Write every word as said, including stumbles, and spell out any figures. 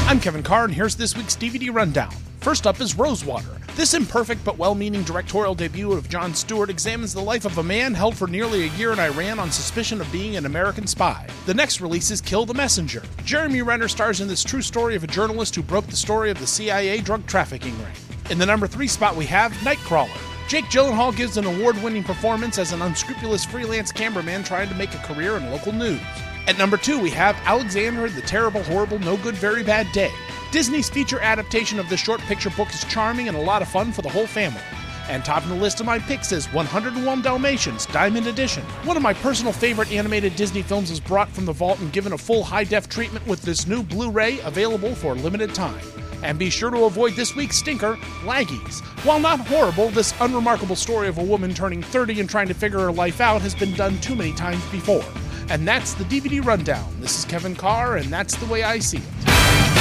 I'm Kevin Carr, and here's this week's D V D rundown. First up is Rosewater. This imperfect but well-meaning directorial debut of Jon Stewart examines the life of a man held for nearly a year in Iran on suspicion of being an American spy. The next release is Kill the Messenger. Jeremy Renner stars in this true story of a journalist who broke the story of the C I A drug trafficking ring. In the number three spot we have Nightcrawler. Jake Gyllenhaal gives an award-winning performance as an unscrupulous freelance cameraman trying to make a career in local news. At number two, we have Alexander the Terrible, Horrible, No Good, Very Bad Day. Disney's feature adaptation of the short picture book is charming and a lot of fun for the whole family. And topping the list of my picks is one oh one Dalmatians, Diamond Edition. One of my personal favorite animated Disney films is brought from the vault and given a full high-def treatment with this new Blu-ray available for a limited time. And be sure to avoid this week's stinker, Laggies. While not horrible, this unremarkable story of a woman turning thirty and trying to figure her life out has been done too many times before. And that's the D V D rundown. This is Kevin Carr, and that's the way I see it.